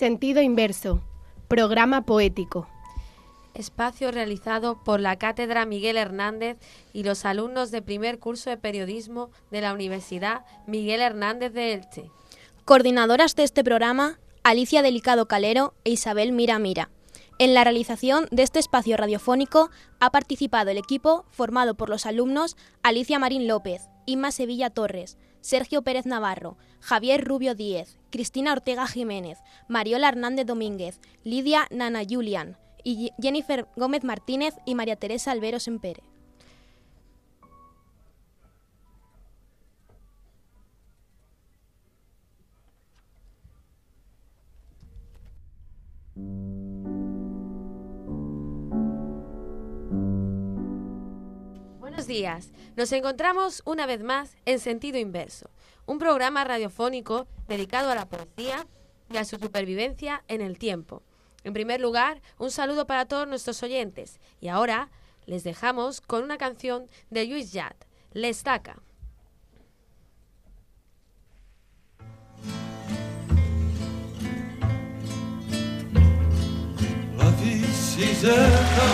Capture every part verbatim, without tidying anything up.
Sentido inverso. Programa poético. Espacio realizado por la Cátedra Miguel Hernández y los alumnos de primer curso de periodismo de la Universidad Miguel Hernández de Elche. Coordinadoras de este programa, Alicia Delicado Calero e Isabel Mira Mira. En la realización de este espacio radiofónico ha participado el equipo formado por los alumnos Alicia Marín López, Inma Sevilla Torres, Sergio Pérez Navarro, Javier Rubio Díez, Cristina Ortega Jiménez, Mariola Hernández Domínguez, Lidia Nana Julián y Jennifer Gómez Martínez y María Teresa Albero Sempere. Buenos días, nos encontramos una vez más en Sentido Inverso, un programa radiofónico dedicado a la poesía y a su supervivencia en el tiempo. En primer lugar, un saludo para todos nuestros oyentes y ahora les dejamos con una canción de Lluís Llach, L'Estaca. La visita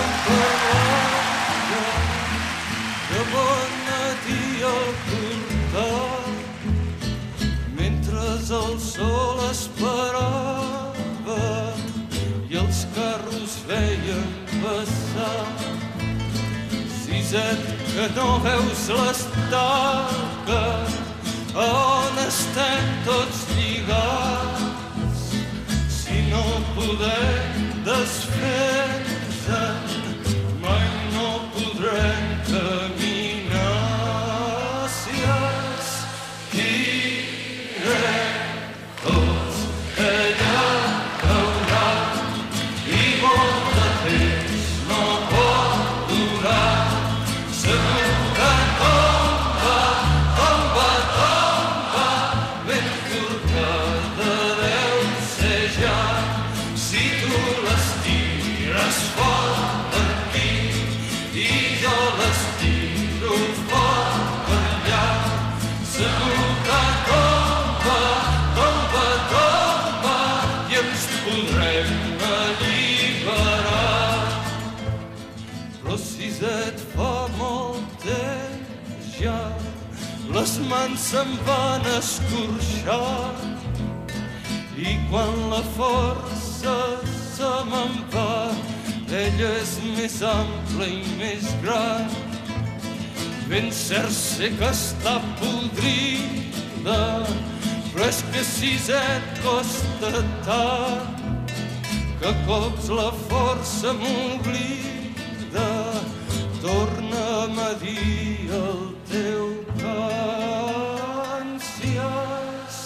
que bon matí al portal, mentre el sol esperava i els carros feien passar. Siset, que no veus l'estaca, on estem tots lligats, si no podem desfer-nos, mai no podrem caminar. Si es tirem tots allà caurà i molt de temps no pot durar. Segur que tomba, tomba, tomba, ben corcada deu ser ja. Si tu les tires fort per aquí i jo les tiro fort per allà, segur que tomba, tomba, tomba i ens podrem alliberar. Però si et fa molt temps ja, les mans se'n van escorxar i quan la força se me'n va, ella és més ampla i més gran. Ben cert sé que està podrida, però és que si et costa tant que cops la força m'oblida. Torna'm a dir el teu cant. Si es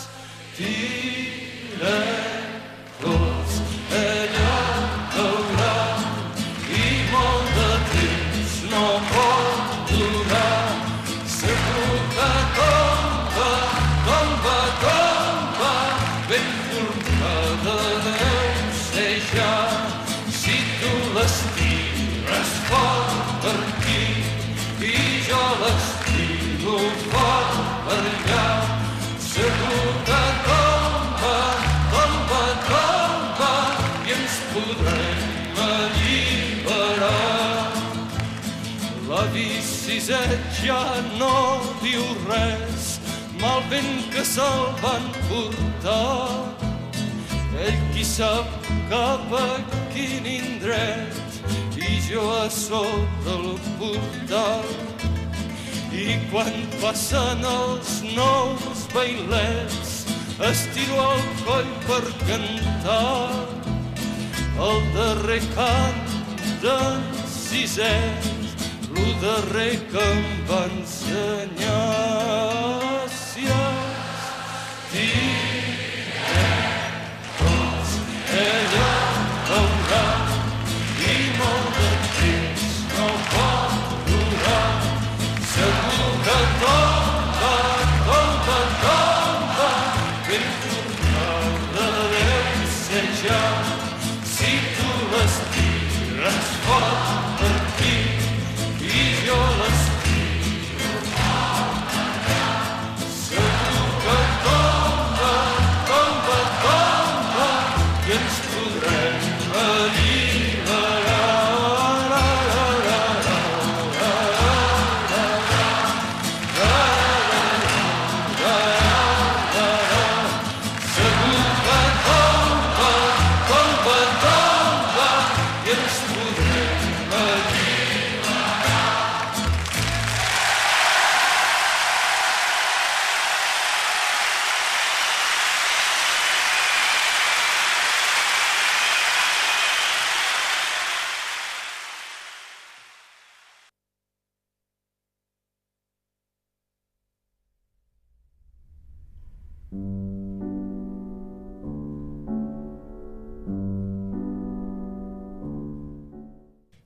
tirem tots allà caurà i molt de temps no pot durar. Segur que tomba, tomba, tomba, ben formada deu ser ja. Si tu les tires fort per aquí i jo les tiro fort per allà, segur que tomba, tomba, tomba i ens podrem alliberar. La biciset ja no diu res, mal vent que se'l van portar. Ell qui sap cap a quin indret i jo a sota el portal. I quan passen els nous bailets estiro el coll per cantar el darrer cant d'en Siset, lo darrer que em va ensenyar. Si es tirem tots allà caurà i molt de temps no pot durar. Segur que tomba, tomba, tomba, ben formada deu ser ja. Si tu les tires fort per aquí i jo les tiro fort per allà,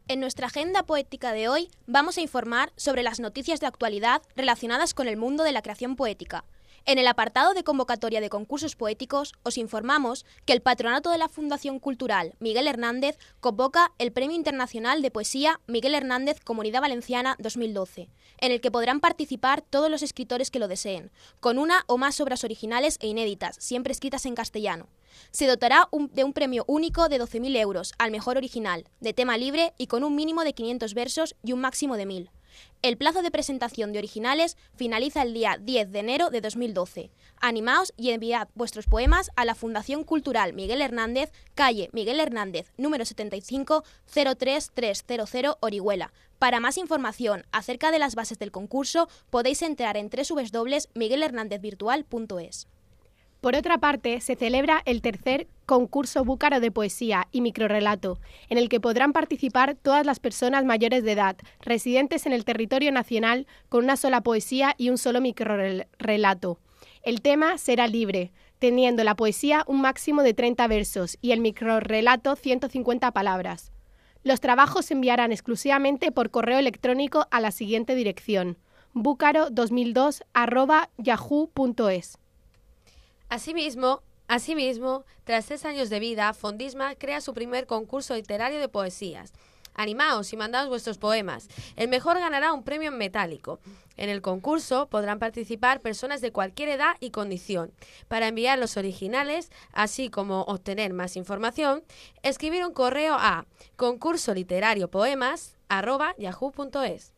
En nuestra agenda poética de hoy vamos a informar sobre las noticias de actualidad relacionadas con el mundo de la creación poética. En el apartado de convocatoria de concursos poéticos os informamos que el Patronato de la Fundación Cultural Miguel Hernández convoca el Premio Internacional de Poesía Miguel Hernández Comunidad Valenciana dos mil doce, en el que podrán participar todos los escritores que lo deseen, con una o más obras originales e inéditas, siempre escritas en castellano. Se dotará un, de un premio único de doce mil euros al mejor original, de tema libre y con un mínimo de quinientos versos y un máximo de mil. El plazo de presentación de originales finaliza el día diez de enero de dos mil doce. Animaos y enviad vuestros poemas a la Fundación Cultural Miguel Hernández, calle Miguel Hernández, número setenta y cinco, cero tres tres cero cero, Orihuela. Para más información acerca de las bases del concurso podéis entrar en doble u doble u doble u punto miguel hernández virtual punto es. Por otra parte, se celebra el tercer concurso búcaro de poesía y microrrelato, en el que podrán participar todas las personas mayores de edad, residentes en el territorio nacional, con una sola poesía y un solo microrrelato. El tema será libre, teniendo la poesía un máximo de treinta versos y el microrrelato ciento cincuenta palabras. Los trabajos se enviarán exclusivamente por correo electrónico a la siguiente dirección: búcaro dos mil dos arroba yahoo punto es. Asimismo, asimismo, tras tres años de vida, Fondisma crea su primer concurso literario de poesías. Animaos y mandaos vuestros poemas. El mejor ganará un premio en metálico. En el concurso podrán participar personas de cualquier edad y condición. Para enviar los originales, así como obtener más información, escribir un correo a concurso literario poemas arroba yahoo punto es.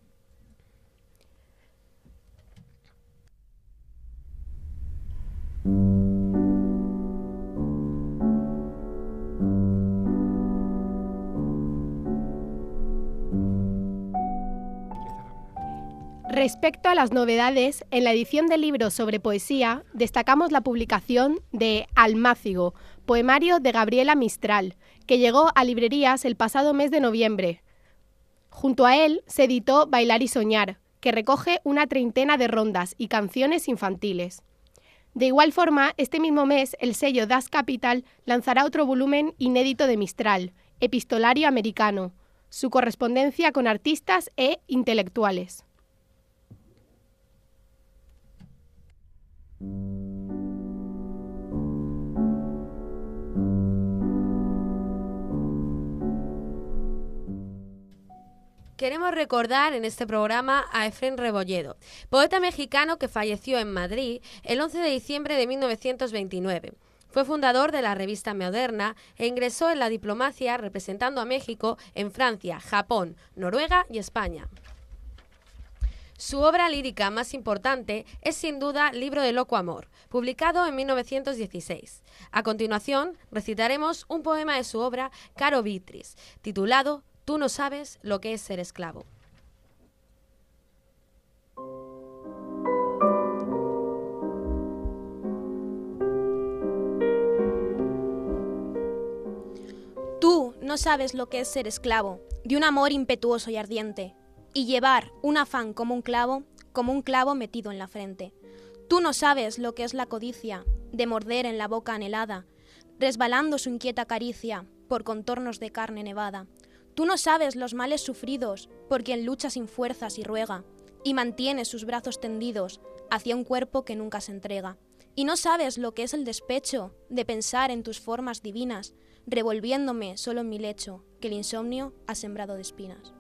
Respecto a las novedades, en la edición de libros sobre poesía, destacamos la publicación de Almácigo, poemario de Gabriela Mistral, que llegó a librerías el pasado mes de noviembre. Junto a él se editó Bailar y Soñar, que recoge una treintena de rondas y canciones infantiles. De igual forma, este mismo mes, el sello Das Capital lanzará otro volumen inédito de Mistral, Epistolario Americano, su correspondencia con artistas e intelectuales. Queremos recordar en este programa a Efrén Rebolledo, poeta mexicano que falleció en Madrid el once de diciembre de mil novecientos veintinueve. Fue fundador de la revista Moderna e ingresó en la diplomacia representando a México en Francia, Japón, Noruega y España. Su obra lírica más importante es sin duda Libro de loco amor, publicado en mil novecientos dieciséis. A continuación, recitaremos un poema de su obra Caro Vitris, titulado Tú no sabes lo que es ser esclavo. Tú no sabes lo que es ser esclavo de un amor impetuoso y ardiente, y llevar un afán como un clavo, como un clavo metido en la frente. Tú no sabes lo que es la codicia de morder en la boca anhelada, resbalando su inquieta caricia por contornos de carne nevada. Tú no sabes los males sufridos por quien lucha sin fuerzas y ruega, y mantiene sus brazos tendidos hacia un cuerpo que nunca se entrega. Y no sabes lo que es el despecho de pensar en tus formas divinas, revolviéndome solo en mi lecho, que el insomnio ha sembrado de espinas.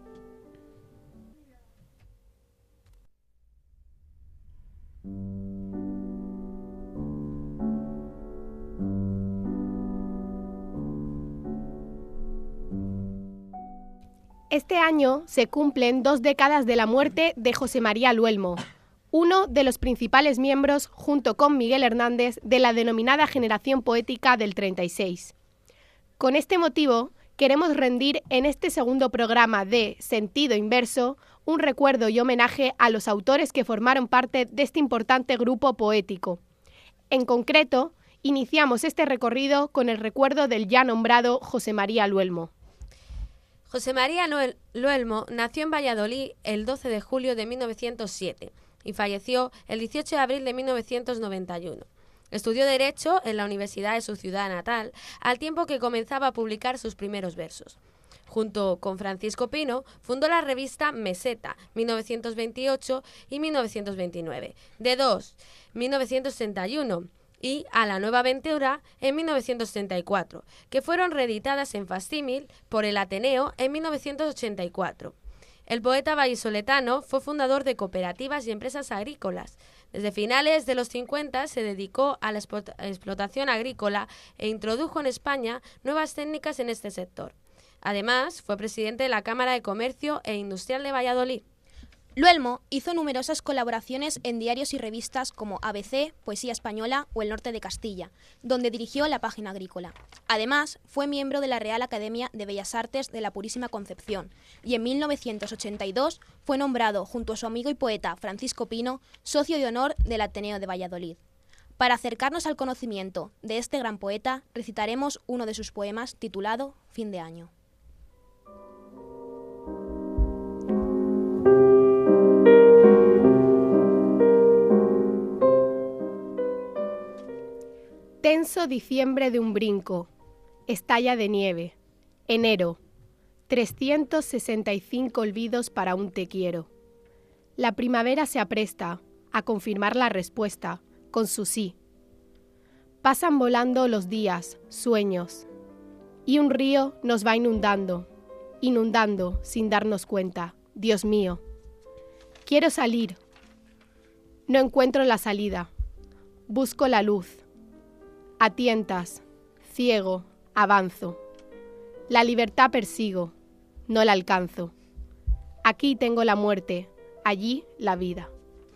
Este año se cumplen dos décadas de la muerte de José María Luelmo, uno de los principales miembros, junto con Miguel Hernández, de la denominada generación poética del treinta y seis. Con este motivo, queremos rendir en este segundo programa de Sentido Inverso un recuerdo y homenaje a los autores que formaron parte de este importante grupo poético. En concreto, iniciamos este recorrido con el recuerdo del ya nombrado José María Luelmo. José María Luelmo nació en Valladolid el doce de julio de mil novecientos siete y falleció el dieciocho de abril de mil novecientos noventa y uno. Estudió Derecho en la universidad de su ciudad natal, al tiempo que comenzaba a publicar sus primeros versos. Junto con Francisco Pino, fundó la revista Meseta, mil novecientos veintiocho y mil novecientos veintinueve, de dos, mil novecientos sesenta y uno, y A la Nueva Aventura en mil novecientos setenta y cuatro, que fueron reeditadas en facsímil por el Ateneo en mil novecientos ochenta y cuatro. El poeta vallisoletano fue fundador de cooperativas y empresas agrícolas. Desde finales de los cincuenta se dedicó a la explotación agrícola e introdujo en España nuevas técnicas en este sector. Además, fue presidente de la Cámara de Comercio e Industrial de Valladolid. Luelmo hizo numerosas colaboraciones en diarios y revistas como A B C, Poesía Española o El Norte de Castilla, donde dirigió la página agrícola. Además, fue miembro de la Real Academia de Bellas Artes de la Purísima Concepción y en mil novecientos ochenta y dos fue nombrado, junto a su amigo y poeta Francisco Pino, socio de honor del Ateneo de Valladolid. Para acercarnos al conocimiento de este gran poeta, recitaremos uno de sus poemas titulado Fin de año. Tenso diciembre de un brinco, estalla de nieve. Enero, trescientos sesenta y cinco olvidos para un te quiero. La primavera se apresta a confirmar la respuesta con su sí. Pasan volando los días, sueños, y un río nos va inundando, inundando sin darnos cuenta. Dios mío, quiero salir. No encuentro la salida. Busco la luz. A tientas, ciego, avanzo. La libertad persigo, no la alcanzo. Aquí tengo la muerte, allí la vida.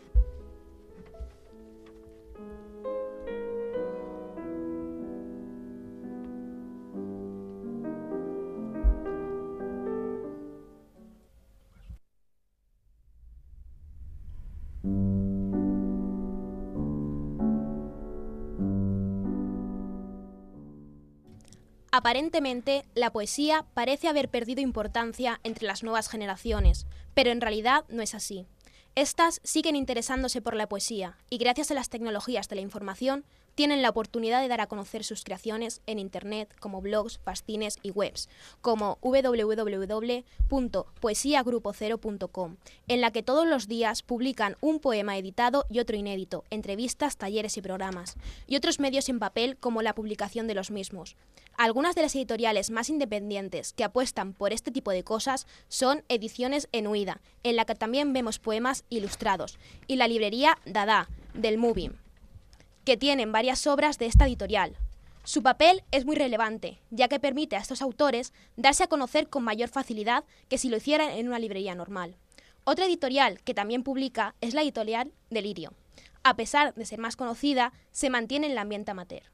Aparentemente, la poesía parece haber perdido importancia entre las nuevas generaciones, pero en realidad no es así. Estas siguen interesándose por la poesía y gracias a las tecnologías de la información tienen la oportunidad de dar a conocer sus creaciones en Internet como blogs, fanzines y webs, como doble u doble u doble u punto poesía grupo cero punto com, en la que todos los días publican un poema editado y otro inédito, entrevistas, talleres y programas, y otros medios en papel como la publicación de los mismos. Algunas de las editoriales más independientes que apuestan por este tipo de cosas son Ediciones en Huida, en la que también vemos poemas ilustrados, y la librería Dada, del Movim, que tienen varias obras de esta editorial. Su papel es muy relevante, ya que permite a estos autores darse a conocer con mayor facilidad que si lo hicieran en una librería normal. Otra editorial que también publica es la editorial Delirio. A pesar de ser más conocida, se mantiene en el ambiente amateur.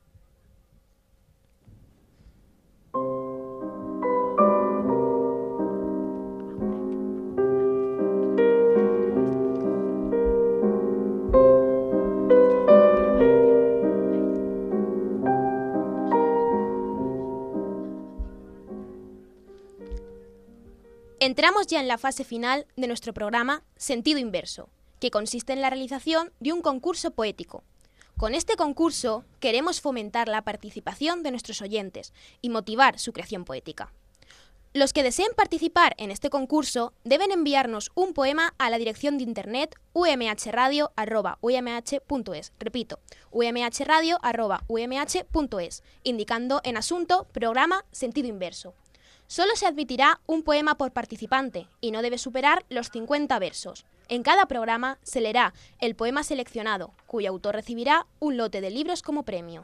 Entramos ya en la fase final de nuestro programa Sentido Inverso, que consiste en la realización de un concurso poético. Con este concurso queremos fomentar la participación de nuestros oyentes y motivar su creación poética. Los que deseen participar en este concurso deben enviarnos un poema a la dirección de internet u m h radio arroba u m h punto es. Repito, u m h radio arroba u m h punto es, indicando en asunto programa Sentido Inverso. Solo se admitirá un poema por participante y no debe superar los cincuenta versos. En cada programa se leerá el poema seleccionado, cuyo autor recibirá un lote de libros como premio.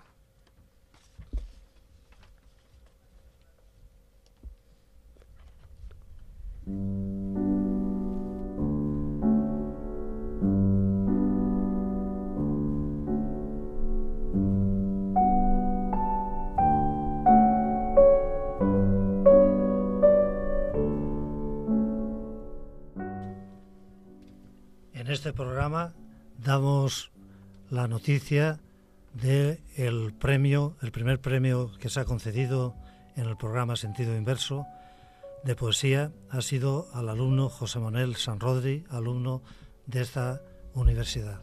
En este programa damos la noticia del premio, el primer premio que se ha concedido en el programa Sentido Inverso de poesía ha sido al alumno José Manuel Sanrodri, alumno de esta universidad.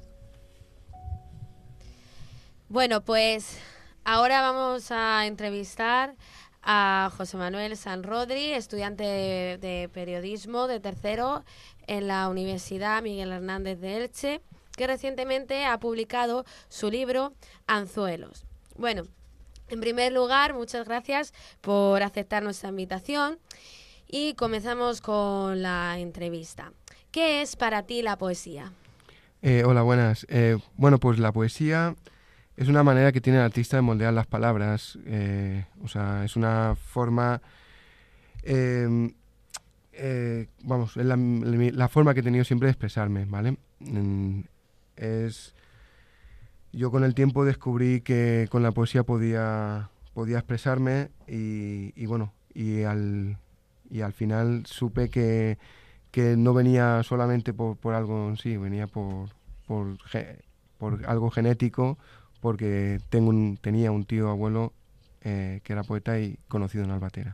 Bueno, pues ahora vamos a entrevistar a José Manuel San Rodri, estudiante de, de periodismo de tercero en la Universidad Miguel Hernández de Elche, que recientemente ha publicado su libro Anzuelos. Bueno, en primer lugar, muchas gracias por aceptar nuestra invitación y comenzamos con la entrevista. ¿Qué es para ti la poesía? Eh, hola, buenas. Eh, bueno, pues la poesía es una manera que tiene el artista de moldear las palabras. Eh, o sea, es una forma... Eh, eh, vamos, es la, la forma que he tenido siempre de expresarme, ¿vale? Mm, es... Yo con el tiempo descubrí que con la poesía podía, podía expresarme y, y bueno, y al, y al final supe que... que no venía solamente por, por algo en sí, venía por, por, por algo genético, porque tengo un, tenía un tío abuelo eh, que era poeta y conocido en Albatera.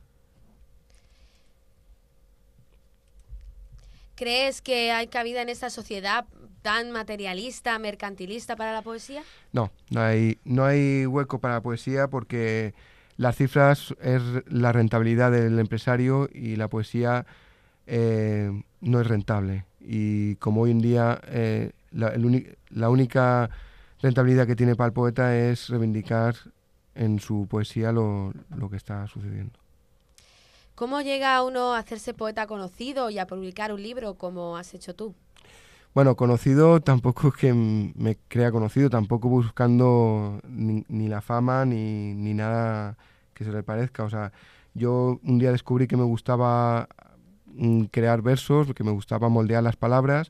¿Crees que hay cabida en esta sociedad tan materialista, mercantilista para la poesía? No, no hay, no hay hueco para la poesía porque las cifras es la rentabilidad del empresario y la poesía... Eh, no es rentable y como hoy en día eh, la, el uni- la única rentabilidad que tiene para el poeta es reivindicar en su poesía lo, lo que está sucediendo. ¿Cómo llega uno a hacerse poeta conocido y a publicar un libro como has hecho tú? Bueno, conocido tampoco es que me crea conocido, tampoco buscando ni, ni la fama ni, ni nada que se le parezca. O sea, yo un día descubrí que me gustaba crear versos, porque me gustaba moldear las palabras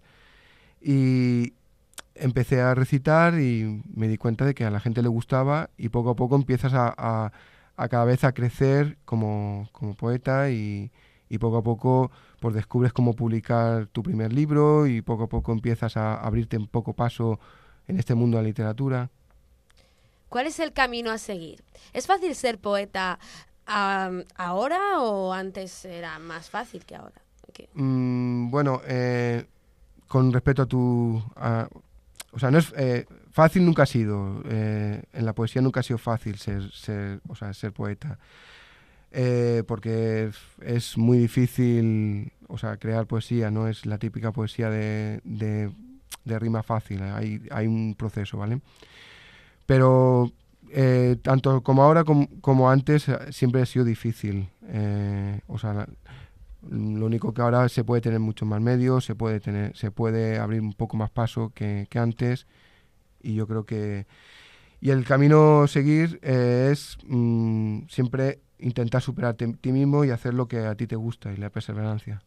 y empecé a recitar y me di cuenta de que a la gente le gustaba y poco a poco empiezas a, a, a cada vez a crecer como, como poeta y, y poco a poco pues descubres cómo publicar tu primer libro y poco a poco empiezas a abrirte un poco paso en este mundo de la literatura. ¿Cuál es el camino a seguir? ¿Es fácil ser poeta Um, ahora o antes era más fácil que ahora? Okay. Mm, bueno, eh, con respecto a tu... A, o sea, no es eh, fácil nunca ha sido. Eh, en la poesía nunca ha sido fácil ser, ser, o sea, ser poeta. Eh, porque es muy difícil, o sea, crear poesía, no es la típica poesía de, de, de rima fácil. Hay, hay un proceso, ¿vale? Pero... Eh, tanto como ahora como, como antes eh, siempre ha sido difícil. Eh, o sea, la, lo único que ahora se puede tener muchos más medios, se puede tener, se puede abrir un poco más paso que, que antes y yo creo que y el camino a seguir eh, es mmm, siempre intentar superarte a ti mismo y hacer lo que a ti te gusta y la perseverancia.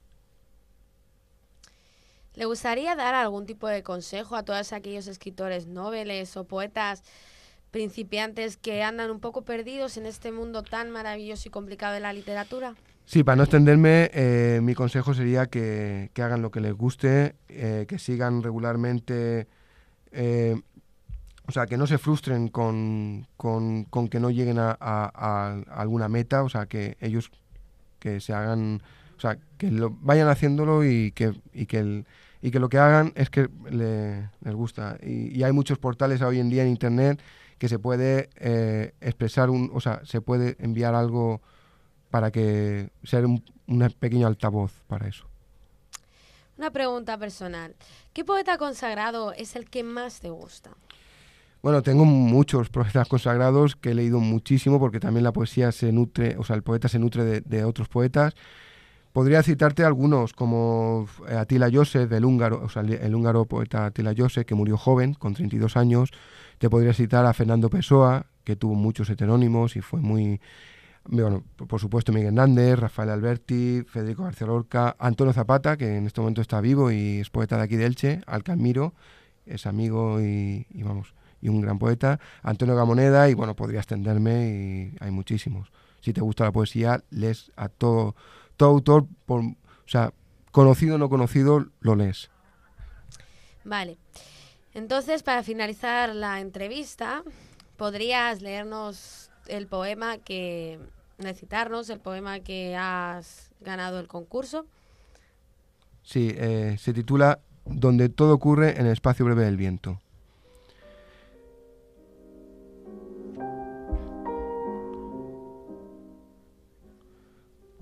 ¿Le gustaría dar algún tipo de consejo a todos aquellos escritores noveles o poetas principiantes que andan un poco perdidos en este mundo tan maravilloso y complicado de la literatura? Sí, para no extenderme, eh, mi consejo sería que, que hagan lo que les guste, eh, que sigan regularmente, eh, o sea, que no se frustren con, con, con que no lleguen a, a, a alguna meta, o sea, que ellos que se hagan, o sea, que lo, vayan haciéndolo y que, y que el, y que lo que hagan es que le, les gusta. Y, y hay muchos portales hoy en día en Internet que se puede eh, expresar, un, o sea, se puede enviar algo para que sea un, un pequeño altavoz para eso. Una pregunta personal. ¿Qué poeta consagrado es el que más te gusta? Bueno, tengo muchos poetas consagrados que he leído muchísimo porque también la poesía se nutre, o sea, el poeta se nutre de, de otros poetas. Podría citarte algunos como Attila József, el húngaro, o sea, el húngaro poeta Attila József, que murió joven, con treinta y dos años. Te podría citar a Fernando Pessoa, que tuvo muchos heterónimos y fue muy... Bueno, por supuesto Miguel Hernández, Rafael Alberti, Federico García Lorca, Antonio Zapata, que en este momento está vivo y es poeta de aquí de Elche, al que admiro, es amigo y, y vamos, y un gran poeta, Antonio Gamoneda, y bueno, podría extenderme y hay muchísimos. Si te gusta la poesía, lees a todo, todo autor, por, o sea, conocido o no conocido, lo lees. Vale. Entonces, para finalizar la entrevista, ¿podrías leernos el poema que... recitarnos el poema que has ganado el concurso? Sí, eh, se titula Donde todo ocurre en el espacio breve del viento.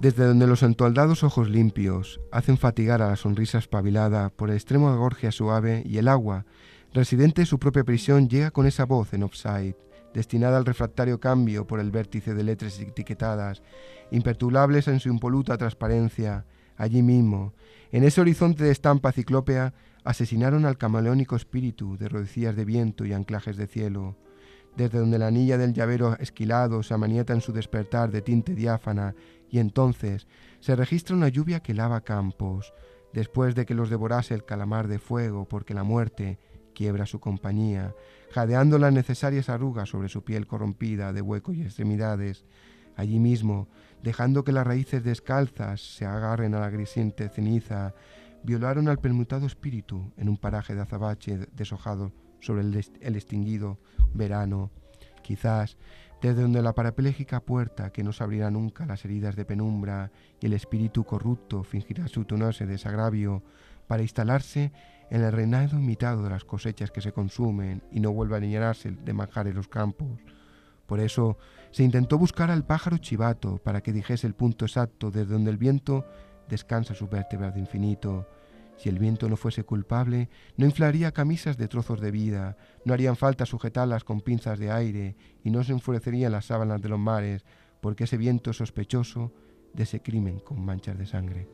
desde donde los entoldados ojos limpios hacen fatigar a la sonrisa espabilada por el extremo de gorgia suave, y el agua, residente de su propia prisión, llega con esa voz en offside, destinada al refractario cambio por el vértice de letras etiquetadas, imperturbables en su impoluta transparencia. Allí mismo, en ese horizonte de estampa ciclópea, asesinaron al camaleónico espíritu de rodillas de viento y anclajes de cielo, desde donde la anilla del llavero esquilado se amanieta en su despertar de tinte diáfana, y entonces se registra una lluvia que lava campos, después de que los devorase el calamar de fuego, porque la muerte quiebra su compañía, jadeando las necesarias arrugas sobre su piel corrompida de huecos y extremidades. Allí mismo, dejando que las raíces descalzas se agarren a la grisiente ceniza, violaron al permutado espíritu en un paraje de azabache deshojado sobre el, est- el extinguido verano. Quizás desde donde la parapléjica puerta que no se abrirá nunca las heridas de penumbra, y el espíritu corrupto fingirá su tunoso desagravio para instalarse en el reinado imitado de las cosechas que se consumen y no vuelva a llenarse de manjares los campos. Por eso se intentó buscar al pájaro chivato para que dijese el punto exacto desde donde el viento descansa sus vértebras de infinito. Si el viento no fuese culpable, no inflaría camisas de trozos de vida, no harían falta sujetarlas con pinzas de aire, y no se enfurecerían las sábanas de los mares, porque ese viento es sospechoso de ese crimen con manchas de sangre.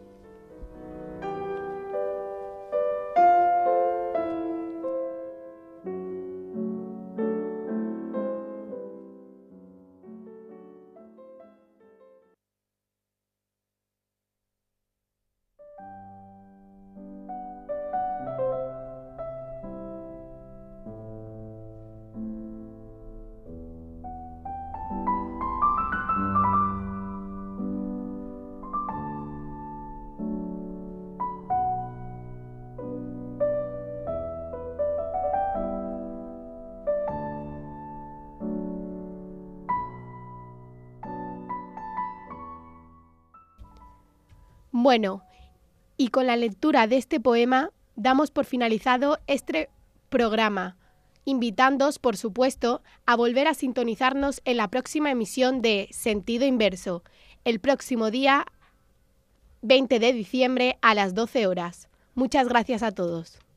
Bueno, y con la lectura de este poema damos por finalizado este programa, invitándoos, por supuesto, a volver a sintonizarnos en la próxima emisión de Sentido Inverso, el próximo día veinte de diciembre a las doce horas. Muchas gracias a todos.